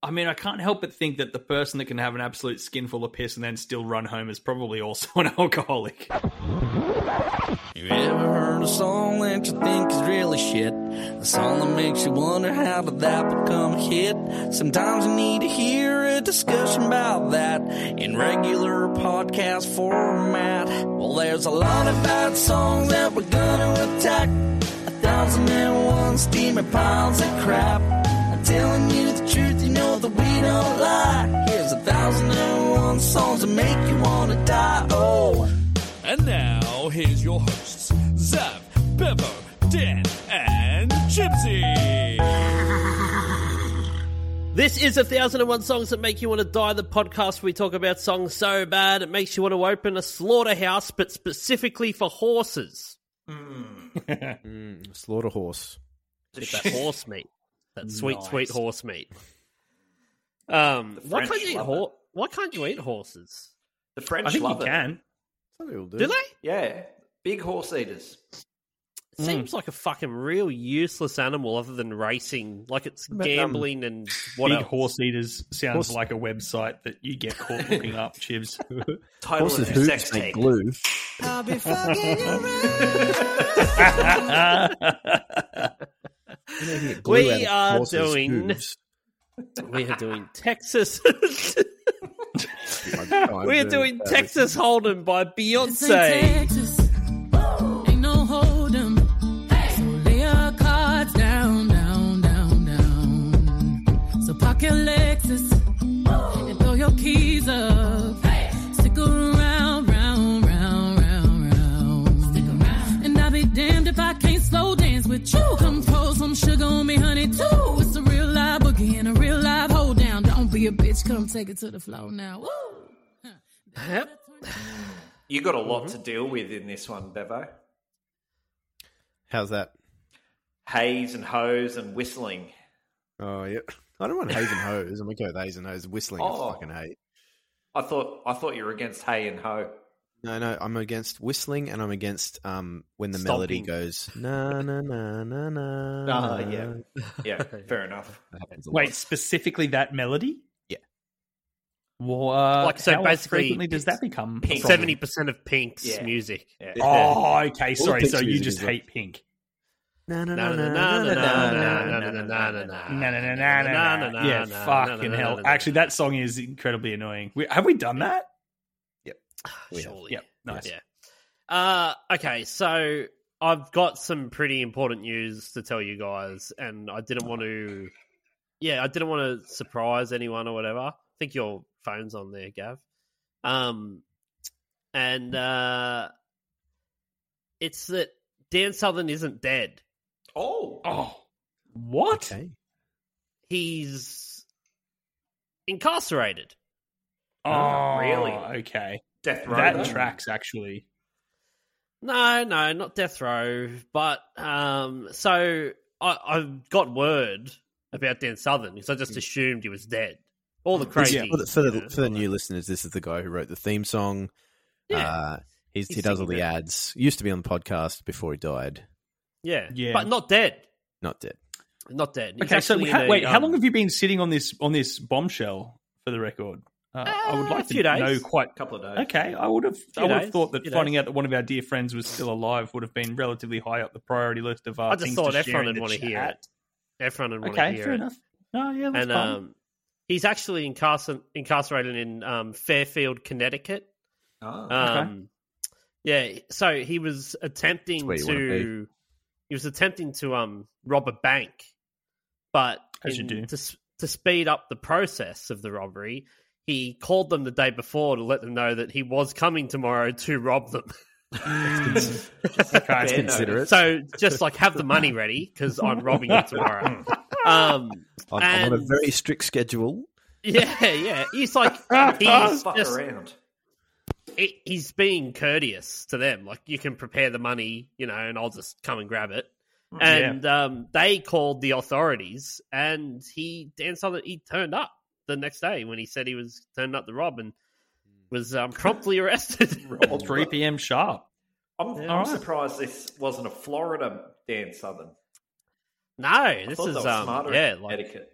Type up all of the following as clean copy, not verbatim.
I mean, I can't help but think that the person that can have an absolute skinful of piss and then still run home is probably also an alcoholic. You ever heard a song that you think is really shit? A song that makes you wonder how did that become a hit? Sometimes you need to hear a discussion about that in regular podcast format. Well, there's a lot of bad songs that we're gonna attack. 1,001 steaming piles of crap. I'm telling you the truth, you know that we don't lie. Here's 1,001 songs that make you wanna die. Oh. And now, here's your hosts, Zav, Bevo, Dan, and Chipsy. This is 1,001 Songs That Make You Want to Die, the podcast where we talk about songs so bad it makes you want to open a slaughterhouse, but specifically for horses. Slaughter horse. With that horse meat. That sweet, sweet horse meat. Why can't you eat horses? The French I think love you it. can. Some people do. Do they? Yeah, big horse eaters. Seems like a fucking real useless animal other than racing. Like it's gambling and what Big else? Horse Eaters sounds like a website that you get caught looking up, Chibs. Title Horses' of their sex hooves make tape. glue. I'll be fucking you We are doing Texas. We are doing Texas Hold'em by Beyonce. Ain't no hold 'em. So lay your cards down, down, down, down. So park your Lexus and throw your keys up. Stick around, round, round, round, round. Stick around. And I'll be damned if I can't slow dance with you. Come pour some sugar on me, honey, too. It's a real live boogie and a real live hold down. Don't be a bitch, come take it to the floor now. Woo! Yep. You got a lot to deal with in this one, Bevo. How's that? Haze and hose and whistling. Oh, yeah. I don't want haze and hose. I'm okay with haze and hose. Whistling, I fucking hate. I thought you were against hay and ho. No, I'm against whistling, and I'm against when the melody goes na na na na na. Yeah, fair enough. That happens a Wait, lot. specifically that melody? Yeah. Well, Like, so how basically, frequently does that become? Pink. 70% of Pink's Yeah. music. Yeah. Oh, okay. Sorry. Pink's So you music just is like- hate Pink. Na na Na na na na na na na na na na. na na na na na. Yeah, fucking hell. Actually, that song is incredibly annoying. Have we done that? We have. Surely. Yep. Nice. Yeah. Okay, so I've got some pretty important news to tell you guys, and I didn't want to surprise anyone or whatever. I think your phone's on there, Gav. It's that Dan Southern isn't dead. Oh, What? Okay. He's incarcerated. Oh, really? Okay. death row. That though. tracks, actually. No, not death row. But so I got word about Dan Southern because I just assumed he was dead. All the crazy. For the new listeners, this is the guy who wrote the theme song. Yeah. He He's does all singing the it. ads. Used to be on the podcast before he died. Yeah, Yeah. but not dead. Not dead. Not dead. He's Okay, so actually in wait, a, how long have you been sitting on this bombshell? For the record, I would like a few to days. know quite. Couple of days. Okay, I would have days, thought that few finding days. out that one of our dear friends was still alive would have been relatively high up the priority list of I just things thought to share Efron in would the want to hear chat. it. Efron would want to Okay, hear fair it. enough. Oh yeah, that's And fine. he's actually incarcerated in Fairfield, Connecticut. Oh. Yeah, so he was attempting That's where you to rob a bank, but As you do. to speed up the process of the robbery, he called them the day before to let them know that he was coming tomorrow to rob them. Okay, Considerate. So just like have the money ready because I'm robbing you tomorrow. I'm on a and- very strict schedule. Yeah. He's like Fuck just, around. he's being courteous to them. Like you can prepare the money, and I'll just come and grab it. And they called the authorities, and Dan Southern, he turned up the next day when he said he was turning up to rob and was promptly arrested. All 3 p.m. sharp. I'm surprised this wasn't a Florida Dan Southern. No, I this thought is that was smarter like etiquette.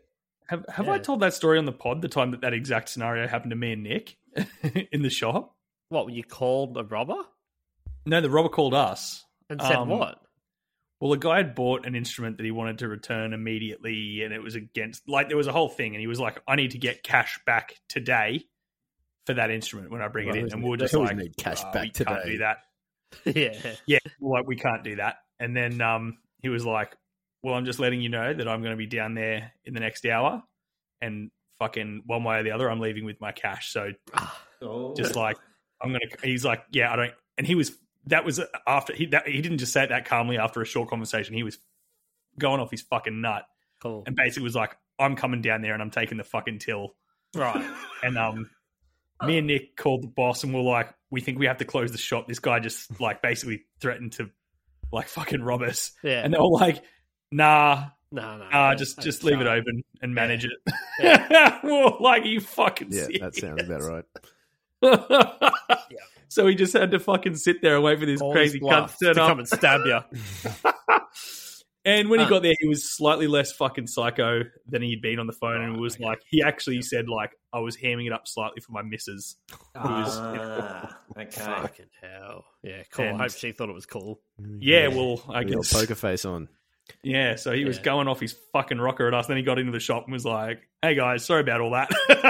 Have I told that story on the pod? The time that exact scenario happened to me and Nick in the shop. What, you called a robber? No, the robber called us and said what? Well, the guy had bought an instrument that he wanted to return immediately, and it was against, like, there was a whole thing, and he was like, "I need to get cash back today for that instrument when I bring it in." And we were just like, need cash back we today. Can't do that. Yeah, like we can't do that. And then he was like, "Well, I'm just letting you know that I'm going to be down there in the next hour, and fucking one way or the other, I'm leaving with my cash. So just like he's like, yeah, I don't." And he was. That was after he didn't just say it that calmly after a short conversation. He was going off his fucking nut. Cool. And basically was like, "I'm coming down there and I'm taking the fucking till." Right. And me and Nick called the boss and we're like, "We think we have to close the shop. This guy just like basically threatened to like fucking rob us." Yeah. And they were like, "Nah. No. Just leave it open and manage it." Yeah. Well, like, are you fucking serious? That sounds about right. Yeah. So he just had to fucking sit there and wait for this crazy cunt to turn up come and stab you. And when he got there, he was slightly less fucking psycho than he'd been on the phone, and it was like he actually said like, "I was hamming it up slightly for my missus." Okay. Fucking hell. Yeah, cool. And- I hope she thought it was cool. Yeah, well, I Got guess. poker face on. Yeah, so he was going off his fucking rocker at us. Then he got into the shop and was like, "Hey guys, sorry about all that."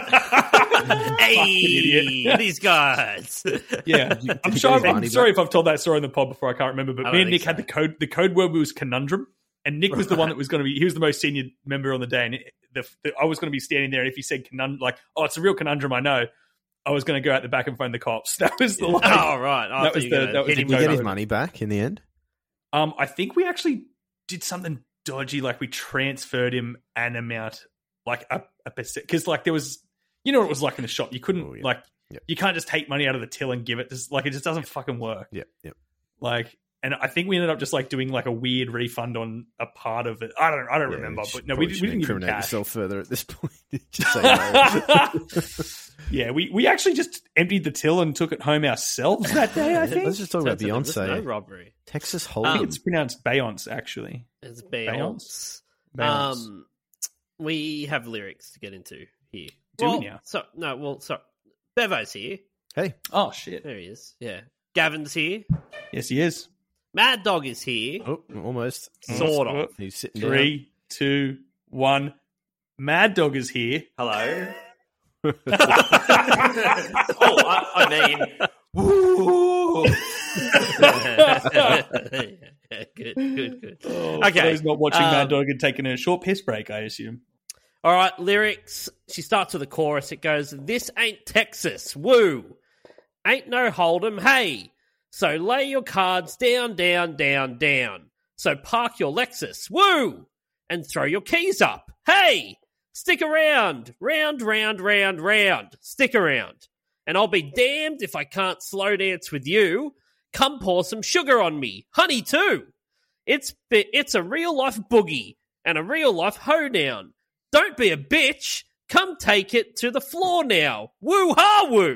Hey, these guys. Yeah, I'm sorry if I've told that story in the pod before. I can't remember, but I me don't and Nick think had the code word was conundrum, and Nick was the one that was going to be. He was the most senior member on the day, and I was going to be standing there. And if he said conundrum, like, "Oh, it's a real conundrum," I know. I was going to go out the back and phone the cops. That was the line. Oh, right. That was the. Did he get his money back in the end? I think we actually did something dodgy. Like we transferred him an amount, like a percent, because like there was, you know, what it was like in the shop. You couldn't you can't just take money out of the till and give it. Just like it just doesn't fucking work. Yeah. Like, and I think we ended up just like doing like a weird refund on a part of it. I don't remember, but no, we didn't give him incriminate cash. yourself further at this point. Just say no. Yeah, we actually just emptied the till and took it home ourselves that day. I think Let's just talk about There's Beyonce. no robbery. Texas I Hold'em. think it's pronounced Beyonce, actually. It's Beyonce. Beyonce. We have lyrics to get into here. Do we now? So Bevo's here. Hey, Oh shit! There he is. Yeah. Gavin's here. Yes, he is. Mad Dog is here. almost. Sort of. He's sitting down. 3, 2, 1. Mad Dog is here. Hello. I mean, woo. Good. Oh, okay, he's not watching Mad Dog and taking a short piss break, I assume. All right, lyrics. She starts with a chorus. It goes, "This ain't Texas, woo. Ain't no Hold'em, hey. So lay your cards down. So park your Lexus, woo. And throw your keys up, hey. Stick around, round. Stick around. And I'll be damned if I can't slow dance with you. Come pour some sugar on me, honey too. It's a real life boogie and a real life hoedown. Don't be a bitch. Come take it to the floor now. Woo ha woo."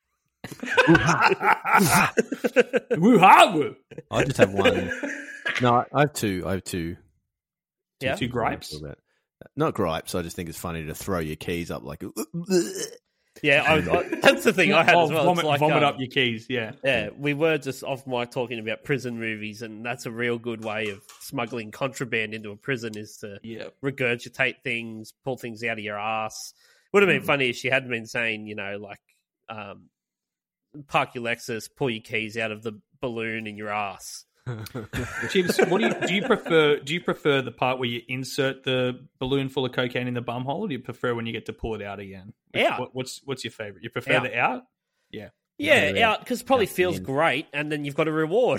Woo ha woo. I just have one. No, I have two. Yeah? Two gripes? Not gripes. I just think it's funny to throw your keys up like. Yeah, that's the thing I had as well. Vomit, It's like, vomit up your keys, yeah. Yeah, we were just off mic talking about prison movies, and that's a real good way of smuggling contraband into a prison is to regurgitate things, pull things out of your ass. Would have been funny if she hadn't been saying, you know, like, park your Lexus, pull your keys out of the balloon in your ass. Chibs, what do you prefer? Do you prefer the part where you insert the balloon full of cocaine in the bum hole, or do you prefer when you get to pull it out again? Out. What's your favorite? You prefer the out? Yeah. Yeah, out because it probably feels great, and then you've got a reward.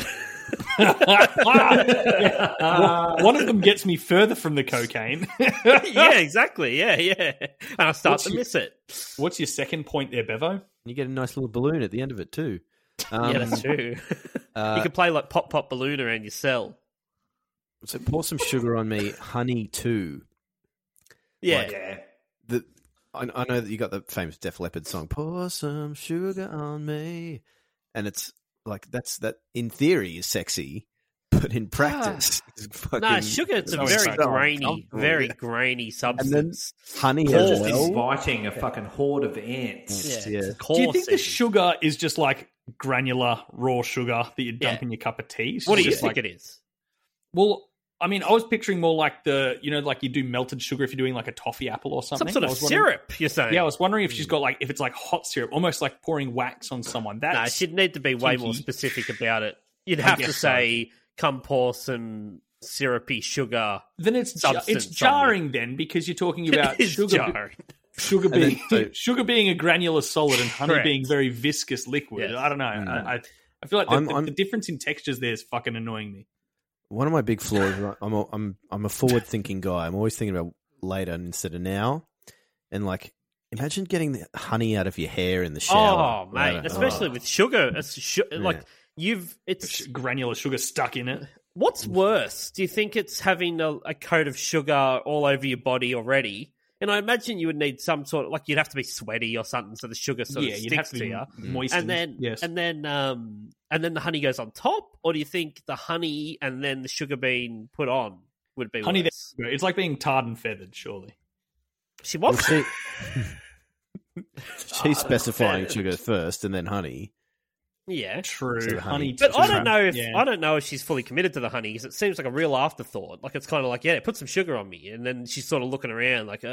One of them gets me further from the cocaine. Yeah, exactly. Yeah. And I start to miss it. What's your second point there, Bevo? You get a nice little balloon at the end of it too. Yeah, that's true. You could play like pop balloon around your cell. So pour some sugar on me, honey too. Yeah. I know that you got the famous Def Leppard song, "Pour some sugar on me," and it's like that in theory is sexy, but in practice, sugar. It's a very grainy substance. And then honey as as well. Inviting a fucking horde of ants. Yeah. Do you think the sugar is just like granular raw sugar that you dump in your cup of tea? So what do you think it is? Well, I mean, I was picturing more like like you do melted sugar if you're doing like a toffee apple or something. Some sort of syrup, you're saying? Yeah, I was wondering if she's got like, if it's like hot syrup, almost like pouring wax on someone. No, she'd need to be way more specific about it. You'd have to say, come pour some syrupy sugar. Then it's jarring then, because you're talking about sugar being a granular solid and honey being very viscous liquid. Yes. I don't know. I feel like the difference in textures there is fucking annoying me. One of my big flaws, I'm a forward-thinking guy. I'm always thinking about later instead of now. And, like, imagine getting the honey out of your hair in the shower. Oh, mate, especially with sugar. It's granular sugar stuck in it. What's worse? Do you think it's having a coat of sugar all over your body already? And I imagine you would need some sort of, like, you'd have to be sweaty or something so the sugar sort of sticks to you. Moistened. And then the honey goes on top, or do you think the honey and then the sugar being put on would be honey? Worse? It's like being tarred and feathered, surely. She was. She's specifying sugar first and then honey. Yeah, true. Honey, but I don't know if she's fully committed to the honey, because it seems like a real afterthought. Like, it's kind of like, put some sugar on me, and then she's sort of looking around like,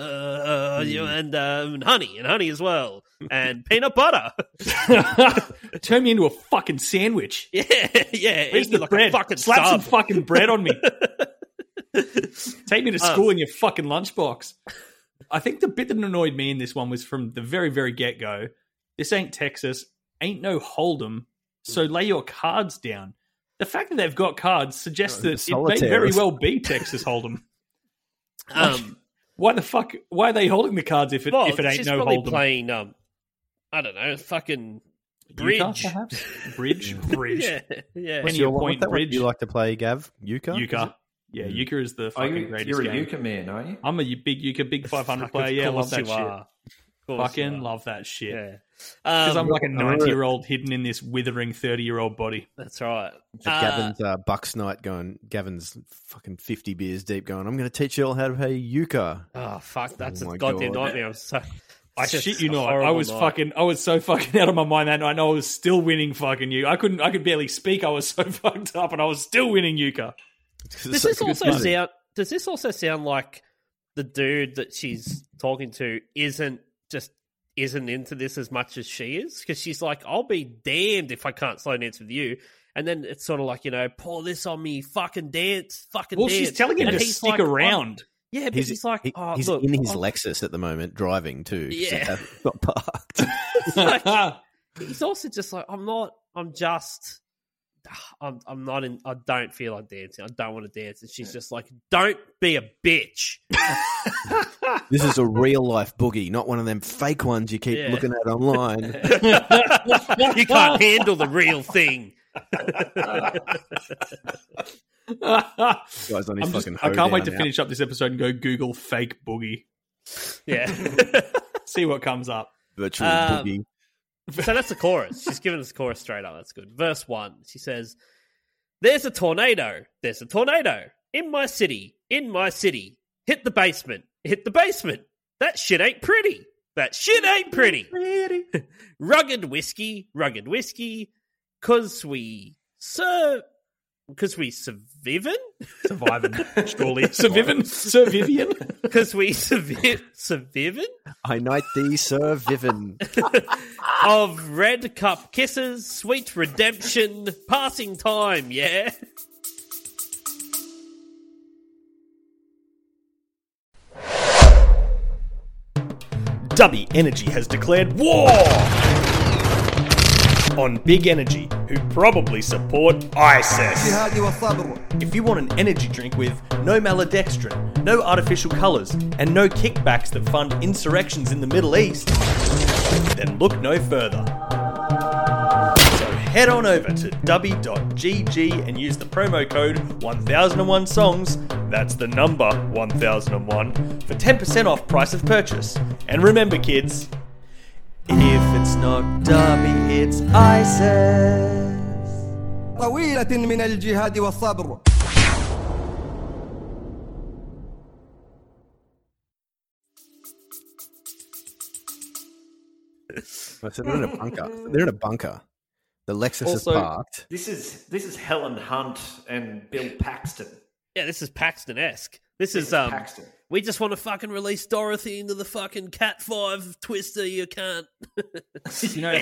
and honey as well, and peanut butter. Turn me into a fucking sandwich. Yeah. Where's the bread? Slap some fucking bread on me. Take me to school in your fucking lunchbox. I think the bit that annoyed me in this one was from the very, very get-go. This ain't Texas. Ain't no hold'em, so lay your cards down. The fact that they've got cards suggests that it may very well be Texas Hold'em. Why the fuck? Why are they holding the cards if it ain't no Hold'em? She's probably playing, I don't know, fucking bridge. Euchre, perhaps? Bridge. Yeah. What's your point bridge? You like to play, Gav? Euchre? Yeah, euchre is the fucking greatest You're game. a euchre man, are you? I'm a big euchre, big 500 player. Yeah, love that shit. Fucking love that shit. Yeah. Because I'm like a 90-year-old hidden in this withering 30-year-old body. That's right. Gavin's Bucks night going, Gavin's fucking 50 beers deep going, I'm going to teach you all how to play euchre. Oh, fuck. That's a goddamn nightmare. I'm so... I shit you not. I was so fucking out of my mind that night. I know I was still winning fucking euchre. I could barely speak. I was so fucked up and I was still winning euchre. Does this also sound like the dude that she's talking to isn't into this as much as she is? Because she's like, I'll be damned if I can't slow dance with you. And then it's sort of like, pour this on me, fucking dance, dance. Well, she's telling him to stick around. Yeah, but he's like, he's in his Lexus at the moment, driving too. Yeah. Got parked. He's also just like, I don't feel like dancing. I don't want to dance. And she's just like, don't be a bitch. This is a real life boogie, not one of them fake ones you keep looking at online. You can't handle the real thing. Guy's on his fucking I can't wait to finish up this episode and go Google fake boogie. Yeah. See what comes up. Virtual boogie. So that's the chorus. She's giving us the chorus straight up. That's good. Verse 1, she says, There's a tornado in my city. Hit the basement. That shit ain't pretty. Rugged whiskey, cause we surviving? Surely. Survivian? Cause we surviving? I knight thee, Sir Vivian. Of red cup kisses, sweet redemption, passing time, yeah? Dubby Energy has declared war on Big Energy, who probably support ISIS. If you want an energy drink with no maltodextrin, no artificial colours, and no kickbacks that fund insurrections in the Middle East, then look no further. So head on over to dubby.gg and use the promo code 1001songs, that's the number 1001, for 10% off price of purchase. And remember, kids, if it's not Dubby, it's ISIS. طويلة من الجهاد والصبر. So they're in a bunker. They're in a bunker. The Lexus Also, is parked. This is Helen Hunt and Bill Paxton. Yeah, this is Paxton-esque. This is Paxton. we just want to fucking release Dorothy into the fucking Cat 5 twister. You can't. You know,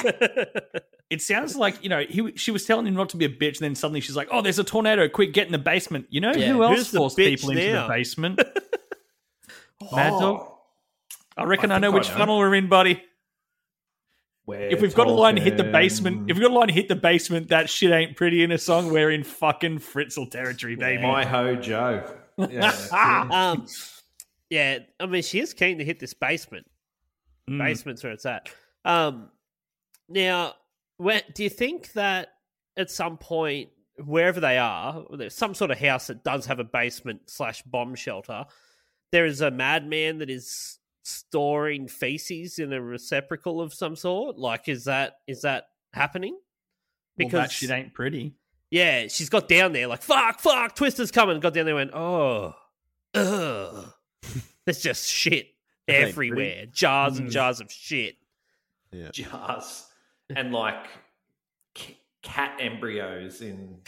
it sounds like, you know, she was telling him not to be a bitch, and then suddenly she's like, "Oh, there's a tornado! Quick, get in the basement." You know, Yeah, who else who's the forced bitch people into now? the basement? Mad Dog. I reckon I think know I which know. funnel we're in, buddy. If we've got a line to hit the talking- basement, that shit ain't pretty in a song, we're in fucking Fritzl territory, baby. My Ho Joe. Yeah. Yeah, I mean, she is keen to hit this basement. Basement's where it's at. Now, do you think that at some point, wherever they are, there's some sort of house that does have a basement / bomb shelter, there is a madman that is storing feces in a receptacle of some sort? Like, is that happening? Because that shit ain't pretty. Yeah, she's got down there like, fuck, Twister's coming. Got down there and went, oh, ugh. There's just shit everywhere. Jars and jars of shit. Yeah. Jars. And like cat embryos in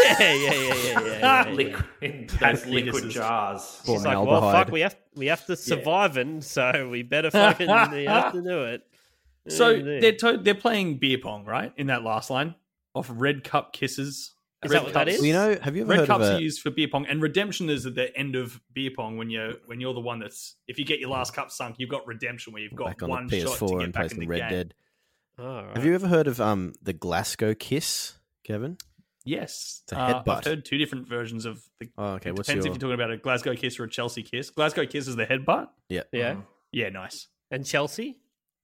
Yeah. in those liquid fetuses. jars. She's like, well, fuck, we have to survive, and so we better fucking we have to do it. So they're playing beer pong, right? In that last line off Red Cup Kisses. Is that what that is? Well, you know, have you ever Red heard cups of are used for beer pong, and redemption is at the end of beer pong when you're the one that's, if you get your last cup sunk, you've got redemption where you've got back on one the shot to PS4 get and back play in the some Red game. Dead? Oh, right. Have you ever heard of the Glasgow Kiss, Kevin? Yes, It's a headbutt. I've heard two different versions of the. Oh, okay. It What's depends your? if you're talking about a Glasgow Kiss or a Chelsea Kiss. Glasgow Kiss is the headbutt. Yeah. Yeah. Yeah, nice. And Chelsea?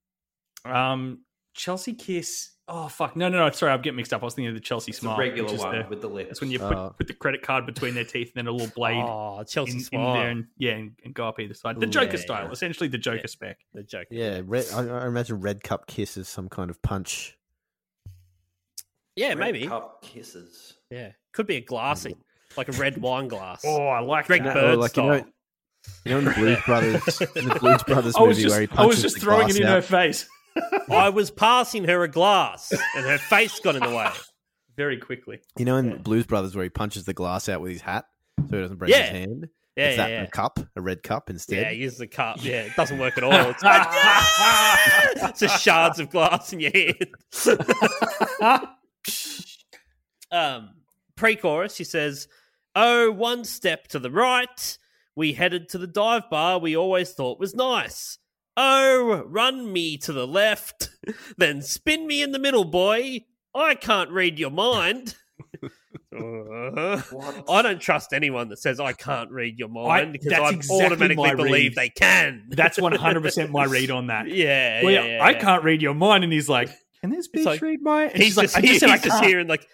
Chelsea Kiss. Oh fuck! No. Sorry, I'm getting mixed up. I was thinking of the Chelsea It's a Smile, regular which is one with the lips. That's when you put the credit card between their teeth and then a little blade Oh, Chelsea in Smile. there, and go up either side. The Joker yeah, style, yeah. essentially the Joker spec. The joke. Yeah. I imagine Red Cup Kiss is some kind of punch. Yeah, Red maybe. Cup Kisses. Yeah. Could be a glassing, like a red wine glass. Oh, I like Greg that. Bird Or like, style. you know in the Blues Brothers, I was movie where he just punches the throwing glass it in out. her face I was passing her a glass, and her face got in the way. very quickly. You know in Blues Brothers where he punches the glass out with his hat so he doesn't break his Yeah. hand? Yeah, It's yeah, that yeah. a cup, a red cup instead. Yeah, use the cup. Yeah, it doesn't work at all. It's like, it's just shards of glass in your hand. Pre-chorus, she says, "Oh, one step to the right, we headed to the dive bar we always thought was nice. Oh, run me to the left, then spin me in the middle, boy. I can't read your mind." I don't trust anyone that says I can't read your mind because that's I exactly automatically my believe read. they can. That's 100% my read on that. Yeah, Well, yeah, I can't read your mind, and he's like, "Can this bitch like- read my?" And He's she's like, just, "I just said I he's just can't." hearing like,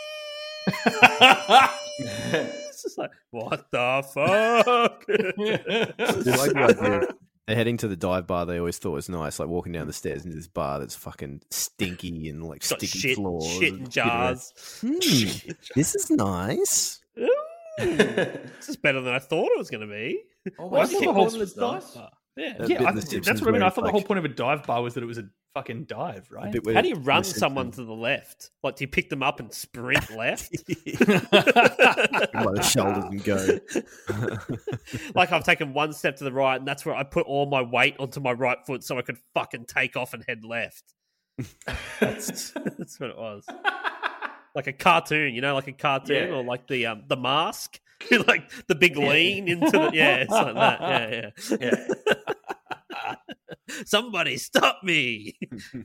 it's just like, what the fuck? I like the idea. They're heading to the dive bar they always thought was nice, like walking down the stairs into this bar that's fucking stinky and like Got sticky floors. shit in jars. This is nice. This is better than I thought it was going to be. Oh, Why I do you thought keep the calling host it a was dive nice. bar? Yeah. That Yeah, bit in The Simpsons that's what I mean. where I it's thought the whole like- point of a dive bar was that it was a fucking dive, the right? bit where How do you The run Simpsons- someone to the left? Like, do you pick them up and sprint left? by the shoulders and go. Like, I've taken one step to the right, and that's where I put all my weight onto my right foot so I could fucking take off and head left. That's what it was. Like a cartoon, you know, like a cartoon, Yeah. or like the Mask, like the big lean into the it's like that. Yeah. Somebody stop me!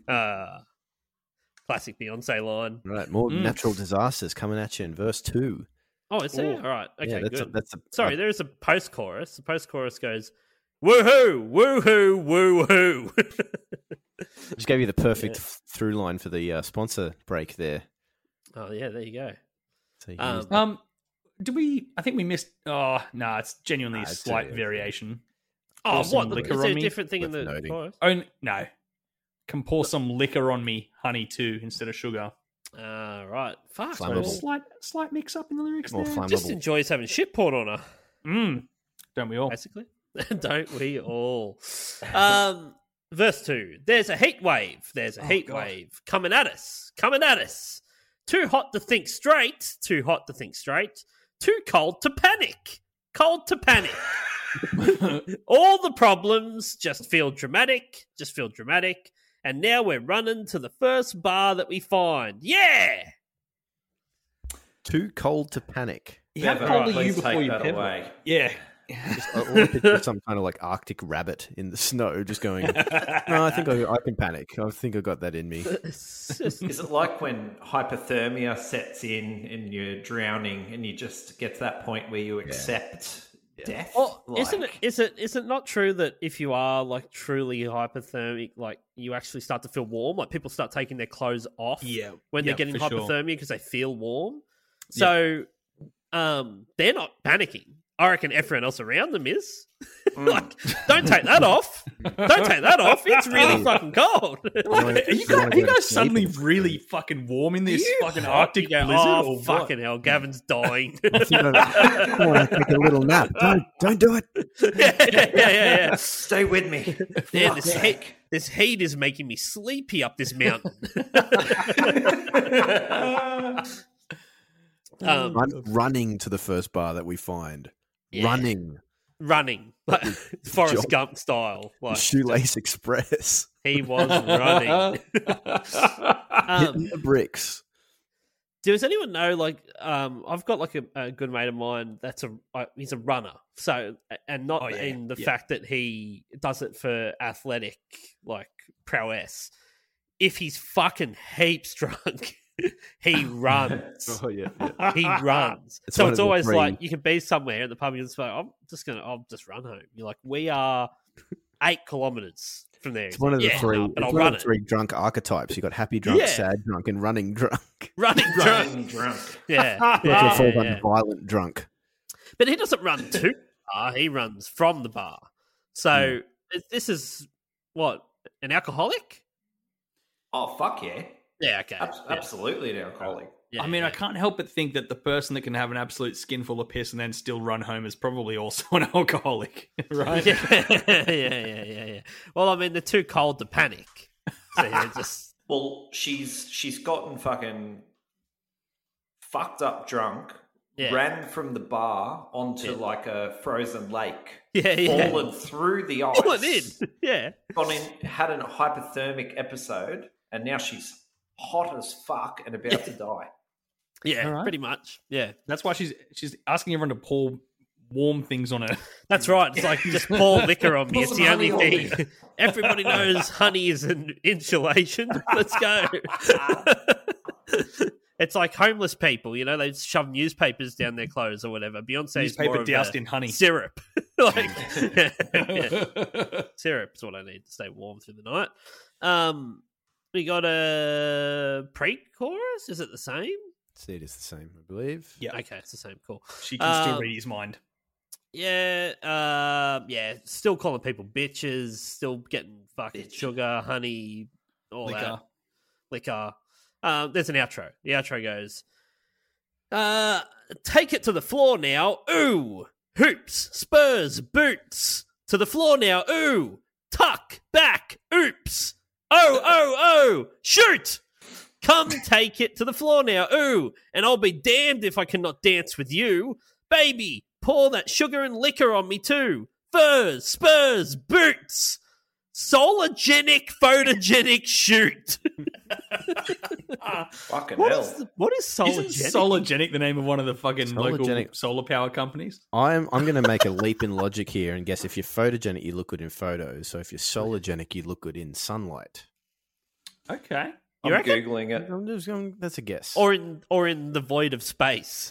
Classic Beyonce line. Right, more natural disasters coming at you in verse 2. Oh, is there? All right. Okay, yeah, good. that's a Sorry, there is a post-chorus. The post-chorus goes, woohoo, woohoo, woohoo. just gave you the perfect through line for the sponsor break there. Oh, yeah, there you go. So you can use Do we? I think we missed. Oh no, it's genuinely a Nah, it's slight okay. variation. Oh, Pour some what? liquor Is there on a me? different thing in Worth the noting. chorus? Oh no, can pour some liquor on me, honey, too, instead of sugar. Right. Fuck. Flammable. Slight mix up in the lyrics More there. flammable. Just enjoys having shit poured on her, Don't we all? basically. Don't we all? Verse 2. There's a heat wave. There's a heat wave coming at us. Coming at us. Too hot to think straight. Too hot to think straight. Too cold to panic. Cold to panic. All the problems just feel dramatic. Just feel dramatic. And now we're running to the first bar that we find. Yeah! Too cold to panic. How Bevo, cold are you please before take you that pebble? away. Yeah. I want to picture some kind of like Arctic rabbit in the snow just going, no, I think I can panic. I think I got that in me. Is it like when hypothermia sets in and you're drowning and you just get to that point where you accept death? Well, Like- is it not true that if you are like truly hypothermic, like you actually start to feel warm? Like people start taking their clothes off when they're getting for sure. hypothermia because they feel warm. So they're not panicking. I reckon everyone else around them is. Like, don't take that off. Don't take that off. It's really fucking cold. Are you guys suddenly really fucking warm in this fucking Arctic You go, blizzard? oh, or what? fucking hell, Gavin's dying. I want to take a little nap. Don't do it. yeah. Stay with me. Yeah, Fuck's sake. this heat is making me sleepy up this mountain. Running to the first bar that we find. Yeah. Running. Like, Forrest Jog. Gump style. Like, Shoelace Express. he was running. Hitting the bricks. Does anyone know? Like, I've got like a good mate of mine that's he's a runner. So, and not in the fact that he does it for athletic like prowess. If he's fucking heaps drunk, he runs. Oh, yeah. He runs. It's So one it's of the always three. like you can be somewhere at the pub. You're just like, I'll just run home. You're like, we are 8 kilometers from there. It's one of the three. No, but It's I'll one run of the three drunk archetypes. You got happy drunk, Yeah. sad drunk, and running drunk. Running drunk. Drunk. Yeah. Which falls yeah. under violent drunk. But he doesn't run to the bar. He runs from the bar. So this is what, an alcoholic? Oh, fuck yeah. Yeah. Okay. Absolutely an alcoholic. Yeah, I mean, I can't help but think that the person that can have an absolute skin full of piss and then still run home is probably also an alcoholic, right? Yeah. Well, I mean, they're too cold to panic. So they're just Well, she's gotten fucking fucked up drunk, ran from the bar onto like a frozen lake, fallen through the ice, pull it in. gone in, had a hypothermic episode, and now she's hot as fuck and about to die. Yeah, All right. pretty much. Yeah, That's why she's asking everyone to pour warm things on her. that's right. It's like just pour liquor on me. Pour It's some the only honey on thing. Everybody knows honey is an insulation. Let's go. It's like homeless people, you know, they shove newspapers down their clothes or whatever. Beyonce's more Newspaper of doused a in honey. syrup. Like, syrup is what I need to stay warm through the night. We got a pre-chorus. Is it the same? It is the same, I believe. Yeah. Okay, it's the same. Cool. She can still read his mind. Yeah, still calling people bitches, still getting fucking sugar, honey, all Liquor. liquor. There's an outro. The outro goes, take it to the floor now. Ooh, hoops, spurs, boots. To the floor now. Ooh, tuck, back, oops. Oh, shoot. Come take it to the floor now. Ooh, and I'll be damned if I cannot dance with you. Baby, pour that sugar and liquor on me too. Furs, spurs, boots. Solargenic, photogenic, shoot. Fucking What hell. is solargenic? Isn't Solargenic the name of one of the fucking local Solargenic. solar power companies? I'm going to make a leap in logic here and guess if you're photogenic, you look good in photos. So if you're solargenic, you look good in sunlight. Okay. I'm reckon? Googling it. I'm just going. That's a guess. or in the void of space.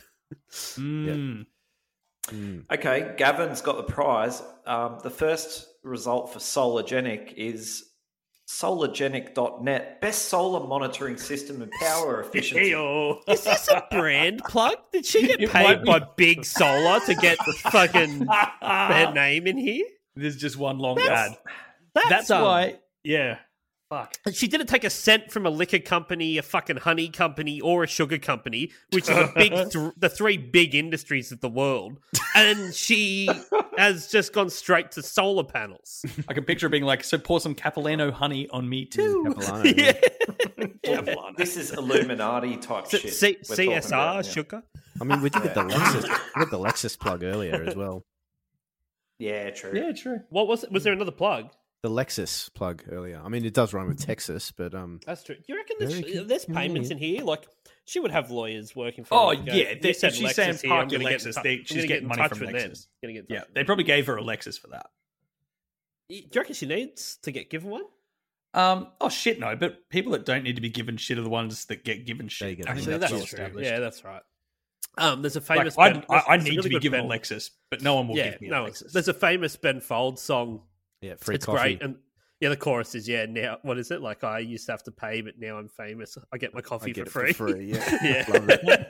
Okay, Gavin's got the prize. The first result for Solargenic is solargenic.net. Best solar monitoring system and power efficiency. Is this a brand plug? Did she get It paid might be. by Big Solar to get fucking their name in here? There's just one long That's- ad. That's That's why, yeah. Fuck. She didn't take a cent from a liquor company, a fucking honey company, or a sugar company, which are the three big industries of the world. And she has just gone straight to solar panels. I can picture it being like, so pour some Capilano honey on me too. Capilano, Yeah. This is Illuminati type shit. CSR, sugar. I mean, we did get the Lexus. We got the Lexus plug earlier as well. Yeah, true. Yeah, true. What was it? Was there another plug? The Lexus plug earlier. I mean, it does rhyme with Texas, but That's true. Do you reckon there's payments in here? Like, she would have lawyers working for Oh, her. yeah. She's saying park your Lexus. She's getting money from them. Lexus. Yeah, they probably gave her a Lexus for that. Do you reckon she needs to get given one? Oh, shit, no. But people that don't need to be given shit are the ones that get given shit. Actually, that's well true. established. Yeah, that's right. There's a famous... Like, I need to be given a Lexus, but no one will give me a Lexus. There's a famous Ben Folds song. yeah, free It's coffee. great. And yeah, the chorus is, now, what is it? Like, I used to have to pay, but now I'm famous. I get my coffee for free. Yeah, Yeah. Love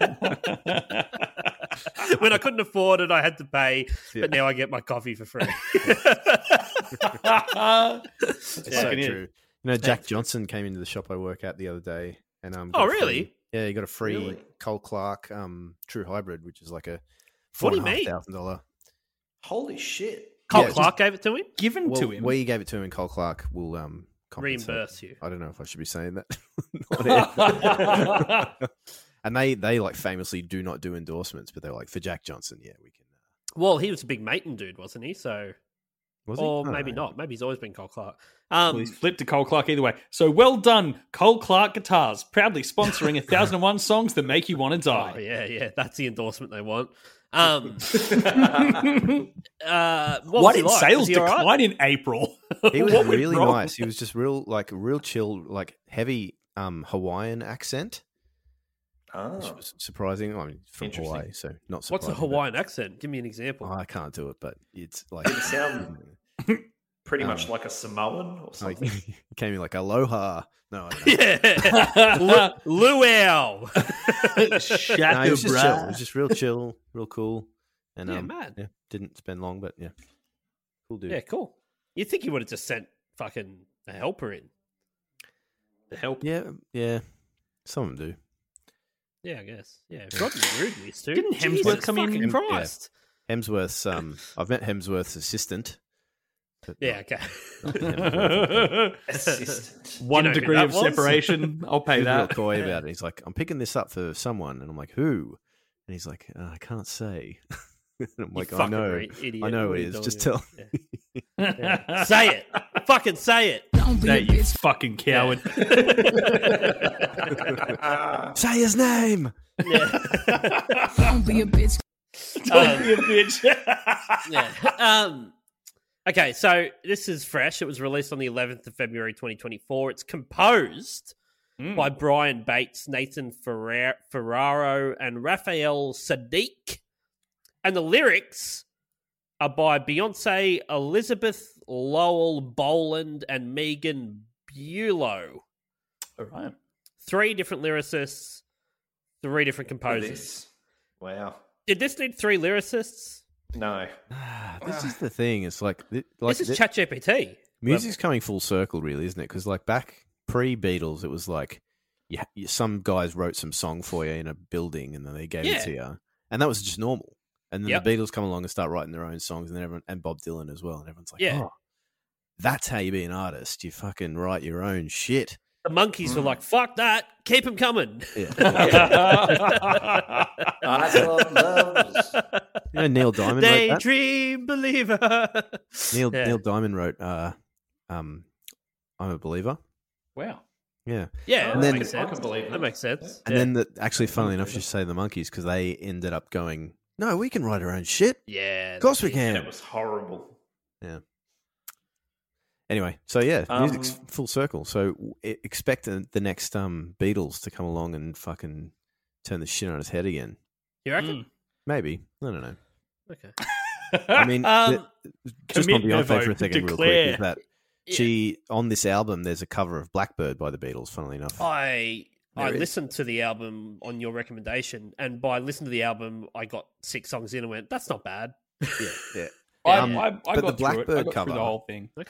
it. When I couldn't afford it, I had to pay, but now I get my coffee for free. It's so true. You know, Jack Johnson came into the shop I work at the other day, and Oh, really? He got a free Cole Clark True Hybrid, which is like a What do you mean? $4,500. Holy shit. Cole Clark gave it to him? Given to him? We gave it to him, and Cole Clark will compensate. Reimburse you. I don't know if I should be saying that. And they like famously do not do endorsements, but they're like, for Jack Johnson, yeah, we can. Well, he was a big Maton dude, wasn't he? So, Was he? or I maybe don't know. not. Maybe he's always been Cole Clark. Well, he's flipped to Cole Clark either way. So well done, Cole Clark Guitars, proudly sponsoring 1001 songs that make you want to die. Oh, yeah. That's the endorsement they want. Why did sales decline in April? He was What went really wrong? nice. He was just real chill, like heavy Hawaiian accent. Oh. Which was surprising. I mean, from Hawaii, so not surprising. What's a Hawaiian accent? Give me an example. I can't do it, but it's like You sound pretty much like a Samoan or something. like he came in like aloha. No, I don't know. Yeah. Luau. Shut No, he the was just chill. He bra. was just real chill, real cool, and Yeah, mad. didn't spend long, but yeah, cool dude. Yeah, cool. You'd think he would have just sent fucking a helper in. The help. Yeah. Some of them do. Yeah, I guess. Yeah, Rodney Rude used to. Didn't Hemsworth come in? Fucking Christ. Hemsworth's. I've met Hemsworth's assistant. but Yeah, not- okay. Assistant. One You know who degree that of was? separation. I'll pay He's real that. coy about it. He's like, I'm picking this up for someone, and I'm like, who? And he's like, I can't say. And I'm like, I fucking know, idiot. I know What it are you is. doing Just here? tell. Yeah. Say it. Fucking say it. Don't be a That you bitch. fucking coward. Say his name. Don't be a bitch. Don't be a bitch. Yeah. Okay, so this is fresh. It was released on the 11th of February 2024. It's composed by Brian Bates, Nathan Ferraro, and Raphael Sadiq. And the lyrics are by Beyonce, Elizabeth Lowell Boland, and Megan Bulow. All right. 3 different lyricists, 3 different composers. This. Wow. Did this need 3 lyricists? No. This is the thing. It's like This is ChatGPT. music's coming full circle, really, isn't it? Because like back pre-Beatles, it was like some guys wrote some song for you in a building, and then they gave it to you, and that was just normal. And then the Beatles come along and start writing their own songs, and then everyone, and Bob Dylan as well, and everyone's like, "Oh, that's how you be an artist. You fucking write your own shit." The Monkeys were like, "Fuck that, keep them coming." I thought love was... You know, Neil Diamond wrote that. Daydream believer. Neil Diamond wrote "I'm a Believer." Wow. Yeah, Yeah, And that then- makes I sense. can believe That makes sense. and then actually, funnily enough, you should say the Monkees, because they ended up going, "No, we can write our own shit. yeah, Of course we it can." was horrible. Yeah. Anyway, so yeah, music's full circle. So expect the next Beatles to come along and fucking turn the shit on its head again. You reckon? Maybe. I don't know. Okay. I mean, just on Commit, Beyonce Bevo, for a second, real declare. quick, is that she, on this album, there's a cover of Blackbird by the Beatles, funnily enough. I There is. listened to the album on your recommendation, and by listening to the album, I got 6 songs in and went, "That's not bad." Yeah. I but got the through it. I Blackbird got cover, through the whole thing. Okay.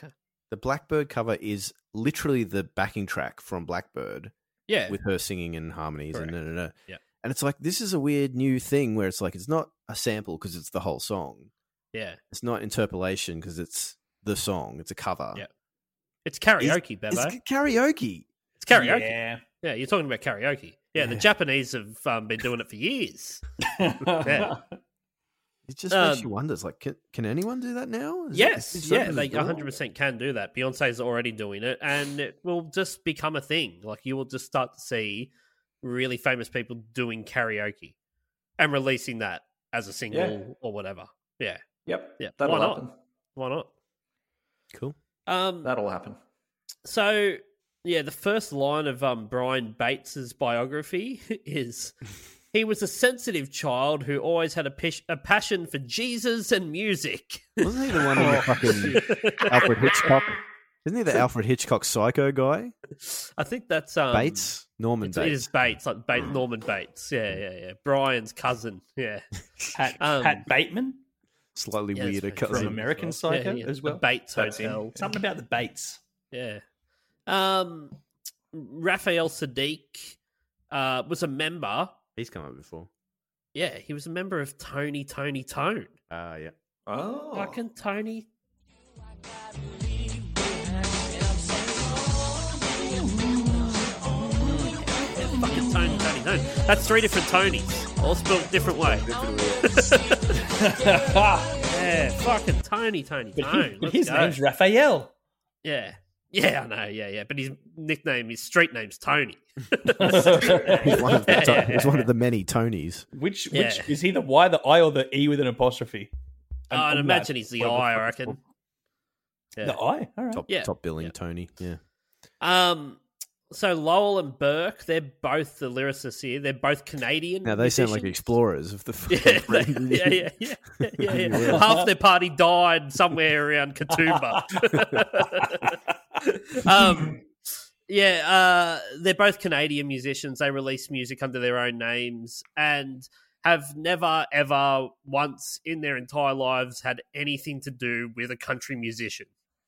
The Blackbird cover is literally the backing track from Blackbird. Yeah. With her singing and harmonies. Correct. And Yeah. And it's like, this is a weird new thing where it's like, it's not a sample because it's the whole song. Yeah. It's not interpolation because it's the song. It's a cover. Yeah. It's karaoke, Bebo. It's karaoke. It's karaoke. Yeah. Yeah, you're talking about karaoke. Yeah, the Japanese have been doing it for years. Yeah. It just makes you wonder. It's like, can anyone do that now? Yes, they 100% can do that. Beyonce's already doing it, and it will just become a thing. Like, you will just start to see really famous people doing karaoke and releasing that as a single or whatever. Yeah. Yep. Yeah. That'll happen. Why not? Cool. That'll happen. So, yeah, the first line of Brian Bates's biography is... He was a sensitive child who always had a passion for Jesus and music. Wasn't he the one in the fucking Alfred Hitchcock? Isn't he the Alfred Hitchcock Psycho guy? I think that's Bates? Norman Bates. It is Bates, like Norman Bates. Yeah. Brian's cousin. Yeah. Pat Bateman? Slightly weirder cousin. From American Psycho as well. The Bates Hotel. Something about the Bates. Yeah. Raphael Sadiq was a member... He's come up before. Yeah, he was a member of Tony Tone. Yeah. Oh. Fucking Tony. Fucking Tony Tone. That's 3 different Tonys, all spelled a different way. Yeah, fucking Tony Tone. But his name's Raphael. Yeah. Yeah, I know. Yeah. But his nickname, his street name's Tony. He's one of the many Tonys. Which is he, the Y, the I, or the E with an apostrophe? I'd imagine he's the I reckon. Yeah. The I? All right. Top billing Tony, yeah. So Lowell and Burke, they're both the lyricists here. They're both Canadian. Now they sound like explorers of the yeah. Half their party died somewhere around Katoomba. They're both Canadian musicians. They release music under their own names and have never, ever once in their entire lives had anything to do with a country musician.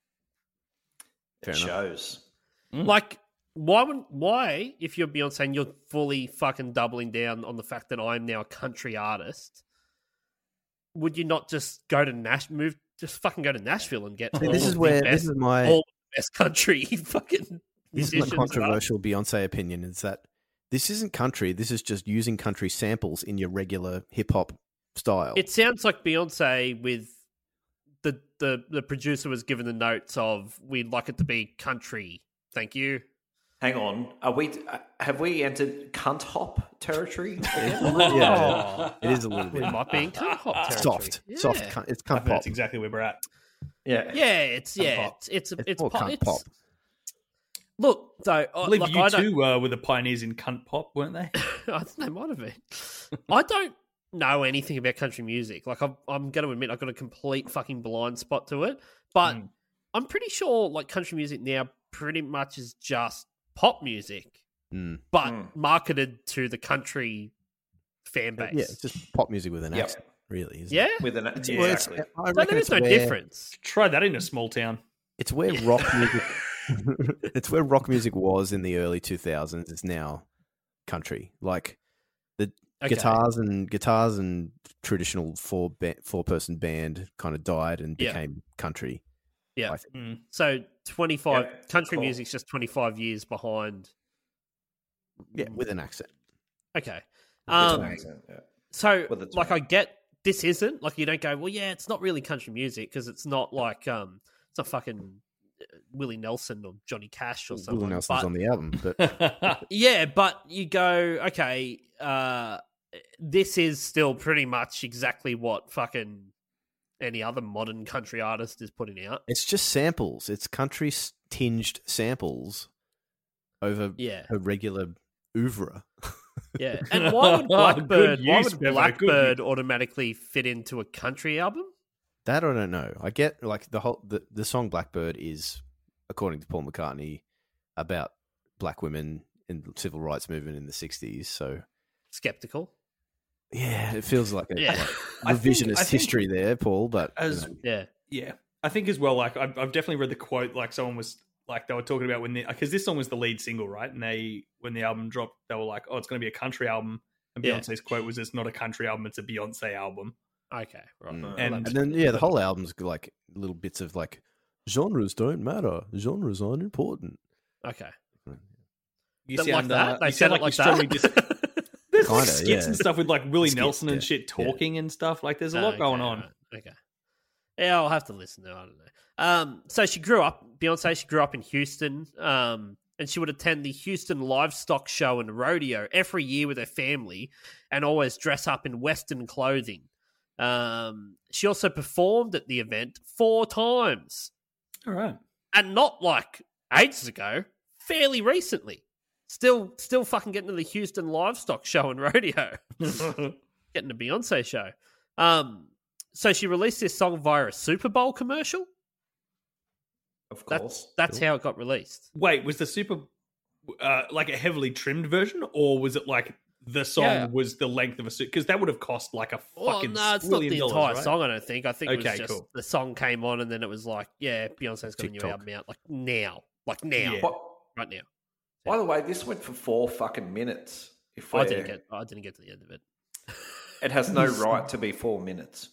It shows. Like, why, if you're Beyonce and you're fully fucking doubling down on the fact that I'm now a country artist, would you not just go to just fucking go to Nashville and get this is my all the best country fucking this is my controversial Beyonce opinion, is that this isn't country, this is just using country samples in your regular hip hop style. It sounds like Beyonce with the producer was given the notes of, we'd like it to be country. Thank you. Hang on, have we entered cunt hop territory? Yeah, it is a little bit. We might be in cunt hop territory. Soft. It's cunt pop. That's exactly where we're at. Yeah, it's pop. Cunt pop. Look, so I believe you two were the pioneers in cunt pop, weren't they? I think they might have been. I don't know anything about country music. Like, I'm going to admit, I've got a complete fucking blind spot to it. But I'm pretty sure, like, country music now pretty much is just pop music, but marketed to the country fan base. Yeah, it's just pop music with an accent, really. Isn't it? With an accent. Exactly. So there is no difference. Try that in a small town. It's where rock music. It's where rock music was in the early 2000s. It's now country. Like the guitars and traditional four person band kind of died and became country. Yeah. So 25 country music's just 25 years behind. Yeah, with an accent. Okay. So like I get this isn't like, you don't go, well, yeah, it's not really country music because it's not like it's not fucking Willie Nelson or Johnny Cash or something. Willie Nelson's on the album, but yeah, but you go, okay, this is still pretty much exactly what fucking any other modern country artist is putting out. It's just samples. It's country tinged samples over a regular oeuvre. Yeah, and why would Blackbird automatically fit into a country album? That I don't know. I get like the song Blackbird is, according to Paul McCartney, about black women in the civil rights movement in the 60s. So skeptical. Yeah, it feels like a revisionist history there, Paul. But yeah. I think as well, like I've definitely read the quote, like someone was like, they were talking about because this song was the lead single, right? And when the album dropped, they were like, oh, it's going to be a country album. And Beyonce's quote was, it's not a country album, it's a Beyonce album. Okay, right. And then, the whole album's like little bits of like, genres don't matter. Genres aren't important. Okay. You sound like that? They sound like that? There's like skits and stuff with like Willie Nelson and shit talking and stuff. Like there's a lot going on. Right. Okay. Yeah, I'll have to listen to it. I don't know. So Beyonce, she grew up in Houston, and she would attend the Houston Livestock Show and Rodeo every year with her family and always dress up in Western clothing. She also performed at the event 4 times. All right. And not like ages ago, fairly recently. Still fucking getting to the Houston Livestock Show and Rodeo. Getting to Beyonce show. So she released this song via a Super Bowl commercial. Of course. That's how it got released. Wait, was the Super like a heavily trimmed version, or was it like the song was the length of a suit? Because that would have cost like a fucking no, it's not the entire song, I don't think. I think it was just cool. The song came on and then it was like, yeah, Beyonce's got a new album out. Like now. Yeah. Right now. By the way, this went for 4 fucking minutes. I didn't get to the end of it. It has no right to be 4 minutes.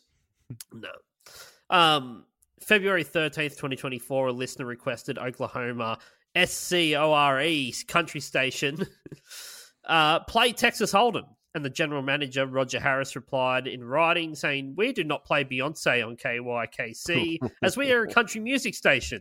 No. February 13th, 2024, a listener requested Oklahoma SCORE country station play Texas Hold'em. And the general manager, Roger Harris, replied in writing saying, we do not play Beyonce on KYKC as we are a country music station.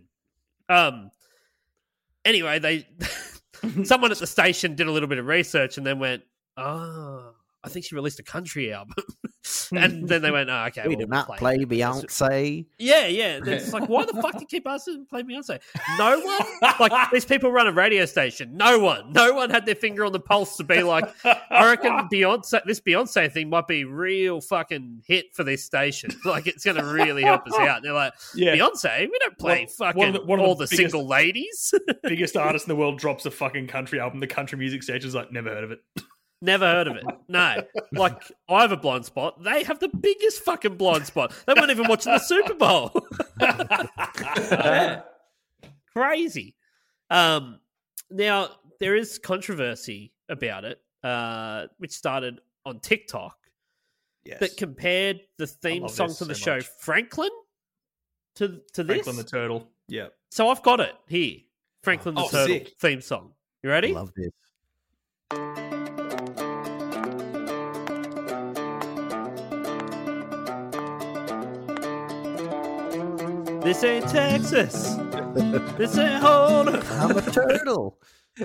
Anyway, someone at the station did a little bit of research and then went, I think she released a country album. And then they went, okay. We do not play Beyonce. Yeah. It's like, why the fuck do you keep asking to play Beyonce? No one? Like, these people run a radio station. No one had their finger on the pulse to be like, I reckon this Beyonce thing might be real fucking hit for this station. Like, it's going to really help us out. And they're like, Beyonce? We don't play one of the single ladies. Biggest artist in the world drops a fucking country album. The country music station's like, never heard of it. Never heard of it. No. Like, I have a blind spot. They have the biggest fucking blind spot. They weren't even watching the Super Bowl. Crazy. Now, there is controversy about it, which started on TikTok, that compared the theme song to the show Franklin to this. Franklin the Turtle. Yeah. So I've got it here. Franklin the Turtle theme song. You ready? I love this. This ain't Texas. This ain't Hold'em. I'm a turtle.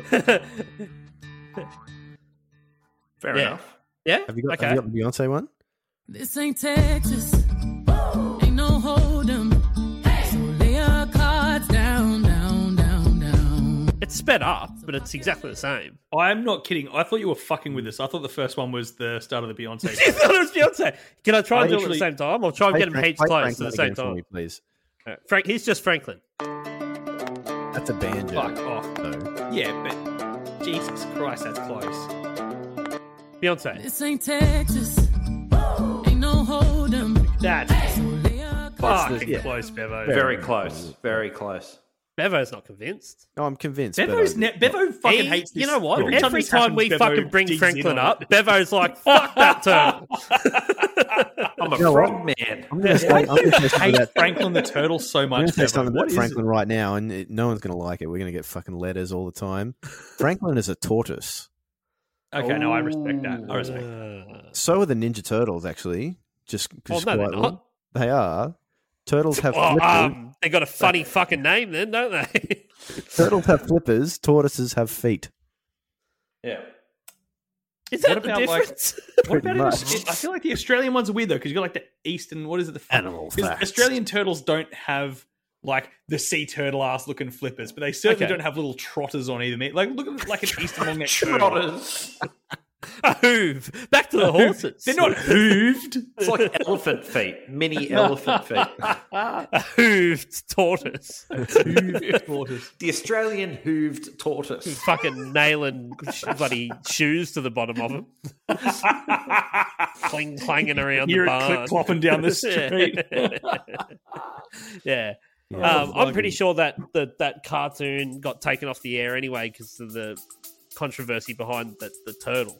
Fair enough. Yeah? Have you got the Beyonce one? This ain't Texas. Ain't no Hold'em. So lay your cards down, down, down, down. It's sped up, but it's exactly the same. I'm not kidding. I thought you were fucking with this. I thought the first one was the start of the Beyonce. You thought it was Beyonce? Can I try and do it at the same time? I'll try and get them heaps close at the same time. Me, please. Frank, he's just Franklin. That's a banjo. Fuck off, though. Yeah, but Jesus Christ, that's close. Beyonce. This ain't Texas. Ain't no Hold'em. That's fucking close, Bevo. Very close. Very close. Bevo's not convinced. No, I'm convinced. Bevo fucking hates this. You know what? Every time we fucking bring Franklin up, Bevo's like, fuck that turtle. I'm a frog man. I'm going to hate Franklin the Turtle so much. I'm going to say something about Franklin right now, and no one's going to like it. We're going to get fucking letters all the time. Franklin is a tortoise. Okay, no, I respect that. So are the Ninja Turtles, actually. Just no, they're not. They are. Turtles have flippers. They got a funny fucking name then, don't they? Turtles have flippers. Tortoises have feet. Yeah. Is that the difference? What about I feel like the Australian ones are weird though, because you got like the eastern. What is it? The animal facts. Australian turtles don't have like the sea turtle ass looking flippers, but they certainly don't have little trotters on either. Like look at like an eastern long neck trotters. A hoof. Back to the horses. They're not hooved. It's like elephant feet, mini elephant feet. A hooved tortoise. Hooved tortoise. The Australian hooved tortoise. Fucking nailing bloody shoes to the bottom of them. Clanging around Hear the it barn. clip-clopping down the street. Yeah. I'm pretty sure that cartoon got taken off the air anyway because of the controversy behind the turtle.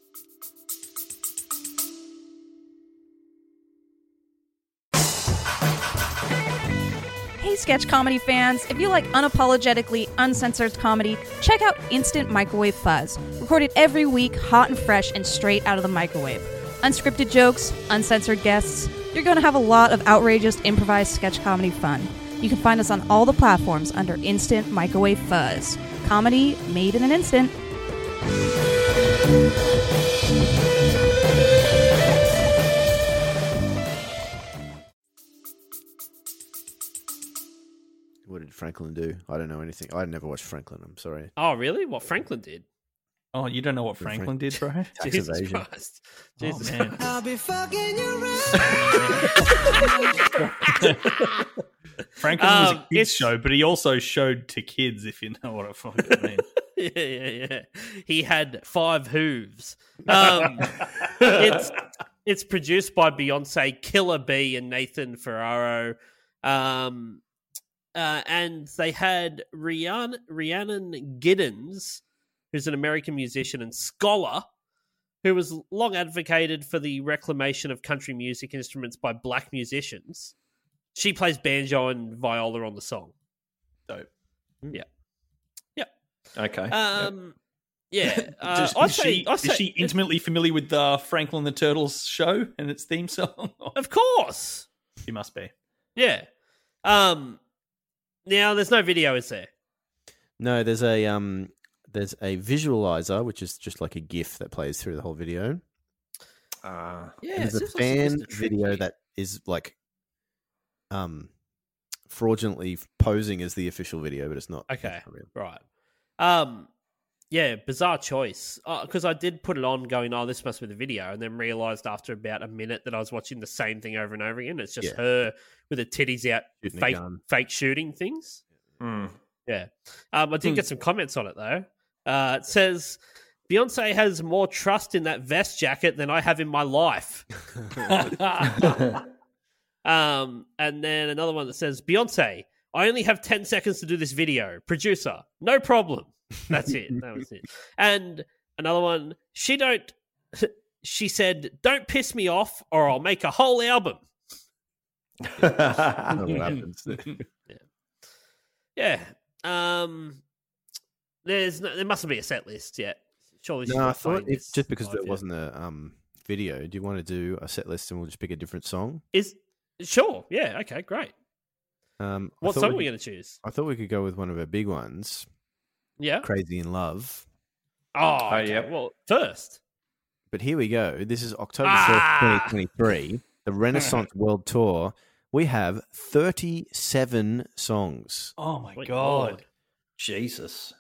Hey, sketch comedy fans, if you like unapologetically uncensored comedy, check out Instant Microwave Fuzz. Recorded every week, hot and fresh and straight out of the microwave. Unscripted jokes, uncensored guests. You're going to have a lot of outrageous improvised sketch comedy fun. You can find us on all the platforms under Instant Microwave Fuzz. Comedy made in an instant. What did Franklin do? I don't know anything. I never watched Franklin. I'm sorry. Oh, really? What Franklin did? Oh, you don't know what Franklin did, bro? Tax Jesus evasion. Christ. Jesus. Oh, man. I'll be fucking you Franklin was a kids show, but he also showed to kids, if you know what I fucking mean. Yeah. He had 5 hooves. It's produced by Beyonce, Killer B, and Nathan Ferraro. And they had Rhiannon Giddens, who's an American musician and scholar, who was long advocated for the reclamation of country music instruments by black musicians. She plays banjo and viola on the song. Dope. Yeah. Okay. Yeah. Is she intimately familiar with the Franklin the Turtles show and its theme song? Of course. She must be. Yeah. Now there's no video, is there? No, there's a visualizer, which is just like a GIF that plays through the whole video. Yeah. There's a fan video that is like fraudulently posing as the official video, but it's not. Okay, it's not real. right. Yeah, bizarre choice. Because I did put it on going, oh, this must be the video, and then realised after about a minute that I was watching the same thing over and over again. It's just her with her titties out, fake shooting things. Mm. Yeah. I did get some comments on it, though. It says, Beyonce has more trust in that vest jacket than I have in my life. And then another one that says, Beyonce, I only have 10 seconds to do this video. Producer, no problem. That's it. That was it. And another one, she said, don't piss me off or I'll make a whole album. Yeah. There mustn't be a set list yet. Surely. No, I thought just because there wasn't a video. Do you want to do a set list and we'll just pick a different song? Sure. Yeah. Okay. Great. What song are we going to choose? I thought we could go with one of our big ones. Yeah. Crazy in Love. Oh, okay. Yeah. Well, first. But here we go. This is October 1st, 2023. The Renaissance World Tour. We have 37 songs. Oh my God. Jesus.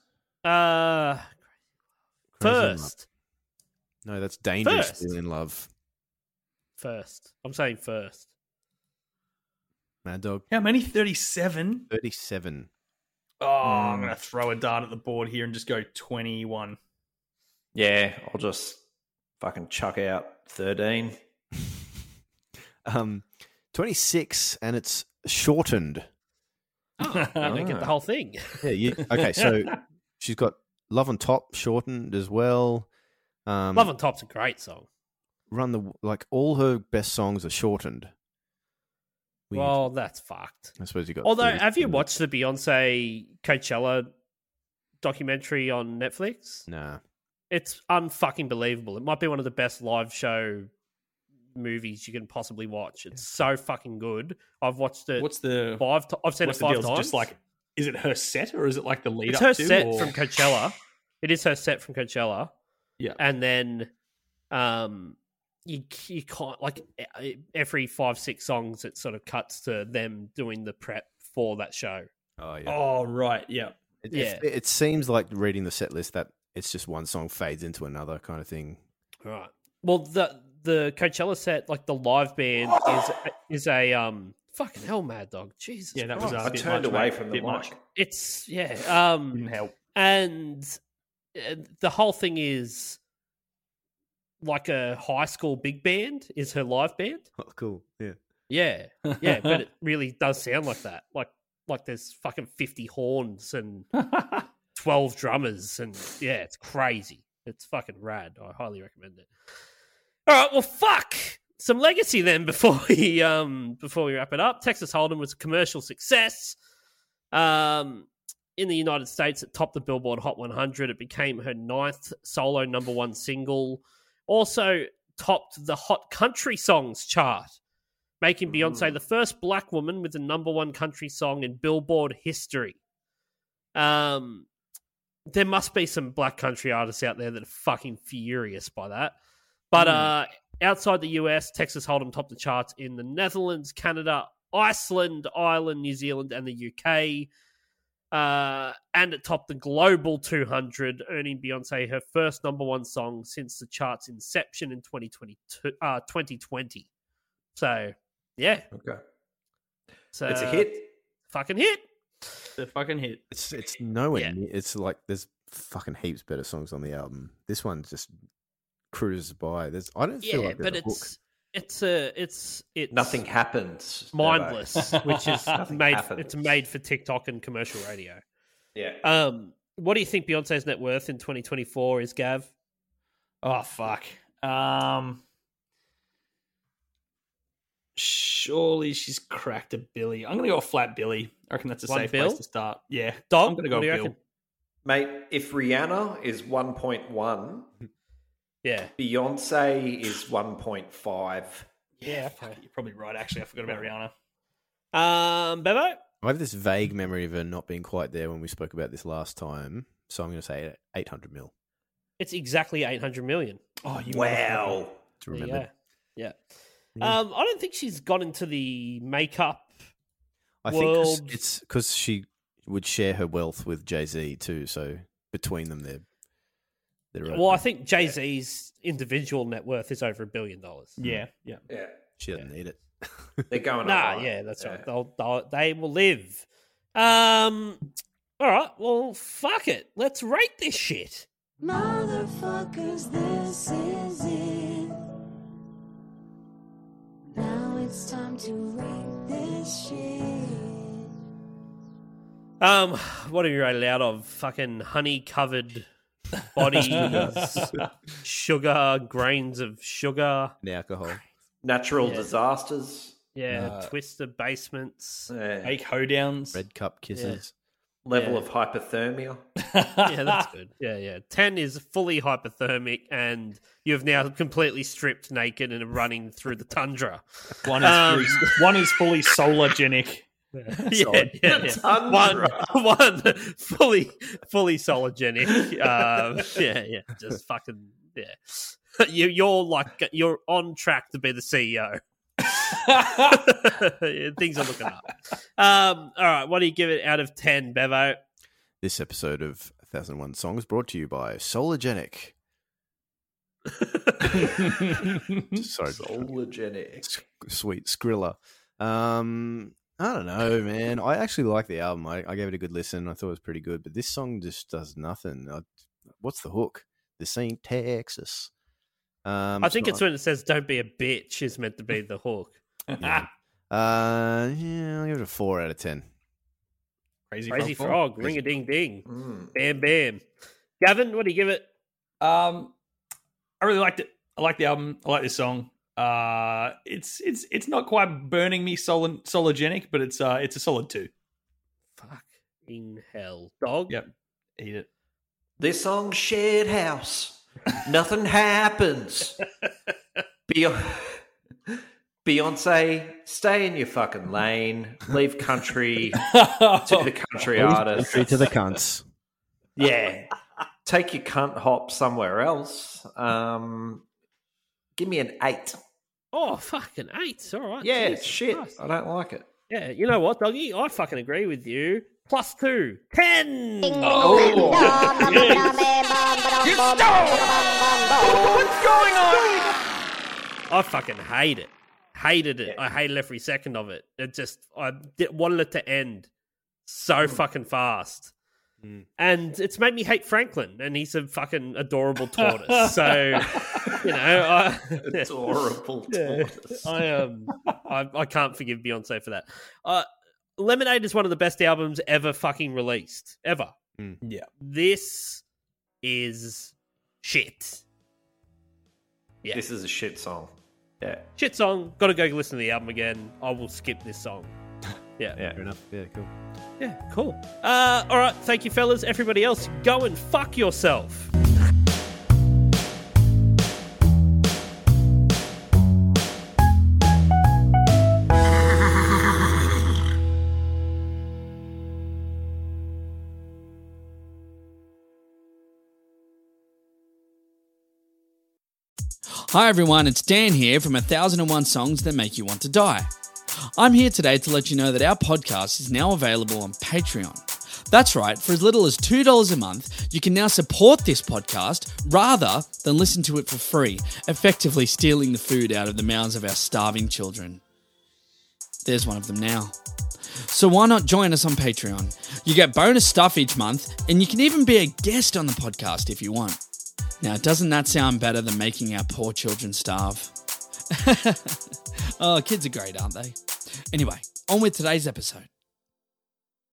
First. No, that's Dangerously in Love. First. I'm saying first. Mad Dog. How many? 37? 37. Oh, I'm going to throw a dart at the board here and just go 21. Yeah, I'll just fucking chuck out 13. 26, and it's shortened. Oh, you don't get the whole thing. Yeah. Okay, so she's got Love on Top shortened as well. Love on Top's a great song. All her best songs are shortened. Weird. Well, that's fucked. I suppose you got. Although, have you watched the Beyonce Coachella documentary on Netflix? Nah. It's unfucking believable. It might be one of the best live show movies you can possibly watch. It's so fucking good. I've watched it. I've seen it 5 times. Just like, is it her set or is it like the lead up to? It's her set from Coachella. It is her set from Coachella. Yeah, and then you can't, like, every 5-6 songs it sort of cuts to them doing the prep for that show. Oh yeah. Oh right, yeah. It seems like reading the set list that it's just one song fades into another kind of thing. Right. Well, the Coachella set, like the live band, is a fucking hell, Mad Dog. Jesus. Yeah, that was. I turned away from the mic. It's didn't help. And the whole thing is like a high school big band is her live band. Oh, cool. Yeah. Yeah, but it really does sound like that. Like there's fucking 50 horns and 12 drummers, and yeah, it's crazy. It's fucking rad. I highly recommend it. All right, well, fuck some legacy then before we wrap it up. Texas Hold'em was a commercial success. In the United States, it topped the Billboard Hot 100. It became her 9th solo #1 single. Also topped the Hot Country Songs chart, making Beyonce the first black woman with the #1 country song in Billboard history. There must be some black country artists out there that are fucking furious by that. But outside the US, Texas Hold'em topped the charts in the Netherlands, Canada, Iceland, Ireland, New Zealand, and the UK. And it topped the Global 200, earning Beyonce her first #1 song since the chart's inception in 2020. So, yeah. Okay. So, it's a hit. Fucking hit. It's a fucking hit. It's nowhere near. It's like there's fucking heaps better songs on the album. This one just cruises by. I don't feel like there's a hook. It's nothing happens. Mindless, which is made for TikTok and commercial radio. Yeah. What do you think Beyonce's net worth in 2024 is, Gav? Oh fuck. Surely she's cracked a Billy. I'm gonna go a flat Billy. I reckon that's a safe place to start. Yeah. Dog, I'm gonna go Bill. Reckon? Mate, if Rihanna is 1.1, yeah, Beyonce is 1.5. Yeah, you're probably right. Actually, I forgot about Rihanna. Bevo? I have this vague memory of her not being quite there when we spoke about this last time, so I'm going to say 800 mil. It's exactly 800 million. Oh, wow! To remember. Yeah. I don't think she's got into the makeup I world. think it's because she would share her wealth with Jay-Z too, so between them, they're well, I think Jay-Z's individual net worth is over $1 billion. Yeah. She doesn't need it. They're going that's right. They will live. All right, well, fuck it. Let's rate this shit. Motherfuckers, this is it. Now it's time to rate this shit. What are you rated out of? Fucking honey-covered bodies, sugar, grains of sugar, and alcohol, natural disasters, twister basements, fake hoedowns, red cup kisses, level of hypothermia. Yeah, that's good. Yeah. 10 is fully hypothermic, and you've now completely stripped naked and are running through the tundra. One is fully solargenic. Yeah. One fully sologenic. Just fucking You're on track to be the CEO. Things are looking up. All right, what do you give it out of 10, Bevo? This episode of 1001 Songs brought to you by Solargenic. Sorry, Solargenic. Sweet Skrilla. I don't know, man. I actually like the album. I gave it a good listen. I thought it was pretty good, but this song just does nothing. What's the hook? This ain't Texas. I think it's when it says "Don't be a bitch" is meant to be the hook. Yeah. I'll give it a 4 out of 10. Crazy frog. Ring a ding ding. Bam bam. Gavin, what do you give it? I really liked it. I like the album. I like this song. It's not quite burning me solargenic, but it's a solid 2. Fucking hell, dog. Yep, eat it. This song's shit house. Nothing happens. Beyonce, stay in your fucking lane. Leave country to the country artists. Country to the cunts. Yeah. Take your cunt hop somewhere else. Give me an 8. Oh, fucking 8. All right. Yeah, it's shit. Christ. I don't like it. Yeah, you know what, doggy? I fucking agree with you. +2. 10. Oh. going on? I fucking hate it. Hated it. Yeah. I hated every second of it. I wanted it to end so fucking fast. And it's made me hate Franklin, and he's a fucking adorable tortoise. So, adorable tortoise. I can't forgive Beyonce for that. Lemonade is one of the best albums ever fucking released. Ever. Yeah. This is shit. Yeah. This is a shit song. Yeah. Shit song. Gotta go listen to the album again. I will skip this song. Yeah. Fair enough. Yeah, cool. Yeah, cool. All right, thank you, fellas. Everybody else, go and fuck yourself. Hi everyone, it's Dan here from 1001 Songs That Make You Want to Die. I'm here today to let you know that our podcast is now available on Patreon. That's right, for as little as $2 a month, you can now support this podcast rather than listen to it for free, effectively stealing the food out of the mouths of our starving children. There's one of them now. So why not join us on Patreon? You get bonus stuff each month, and you can even be a guest on the podcast if you want. Now, doesn't that sound better than making our poor children starve? Oh, kids are great, aren't they? Anyway, on with today's episode.